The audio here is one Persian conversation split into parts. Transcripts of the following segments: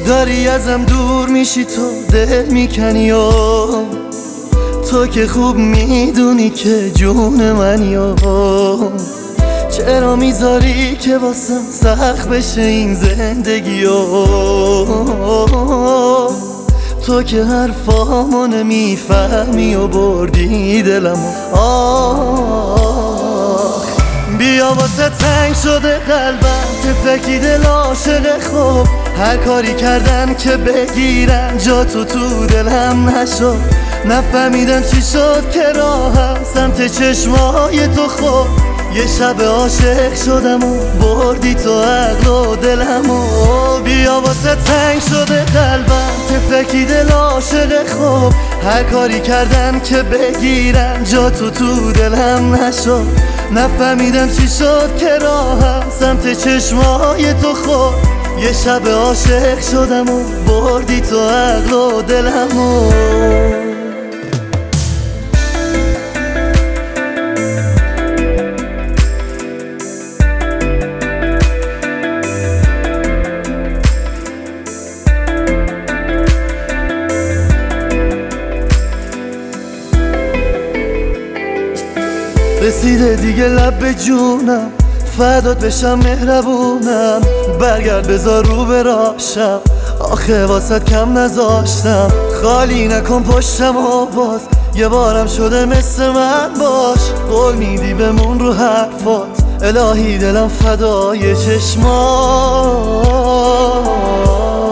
داری ازم دور میشی، تو دل میکنی و تو که خوب میدونی که جون منی و چرا میذاری که واسم سخت بشه این زندگی و تو که حرفامو نمیفهمی و بردی دلمو. بیا واسه تنگ شده قلبم، تفکی دل عاشق خوب، هر کاری کردن که بگیرن جا تو دلم نشد. نفهمیدم چی شد که راهم سمت چشمای تو خود، یه شب عاشق شدم و بردی تو عقل و دلمو. بیا واسه تنگ شده قلبم، تفکی دل عاشق خوب، هر کاری کردن که بگیرن جا تو دلم نشد. نفهمیدم چی شد که راهم سمت چشمای تو خود، یه شب عاشق شدم و بردی تو عقل و دلمو. رسیده دیگه لب به جونم، فدات بشم مهربونم، برگرد بذار رو براشم، آخه واسط کم نذاشتم. خالی نکن پشتم و باز یه بارم شده مثل من باش، قول میدی بمون رو حرفات، الهی دلم فدای چشمات.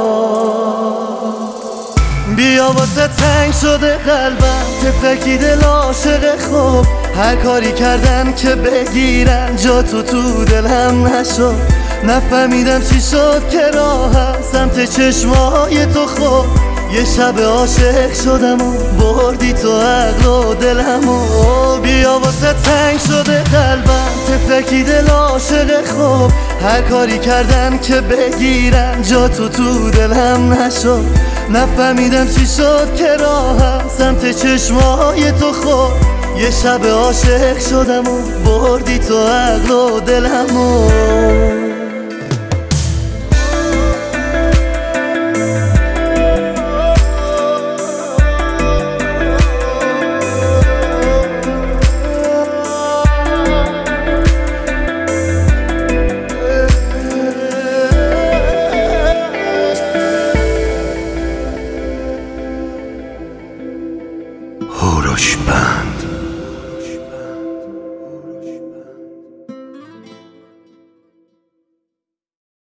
بیا واسه تنگ شده قلبم، تفکی دل عاشق خوب، هر کاری کردن که بگیرن جا تو دلم نشد. نفهمیدم چی شد که راهم سمت چشمای تو خود، یه شب عاشق شدم و بردی تو عقل و دلمو. بیا واسه تنگ شده قلبم، تفکی دل عاشق خوب، هر کاری کردن که بگیرن جا تو دلم نشد. نفهمیدم چی شد که راهم سمت چشمای تو خود، یه شب عاشق شدم و بردی تو عقل و دلمو.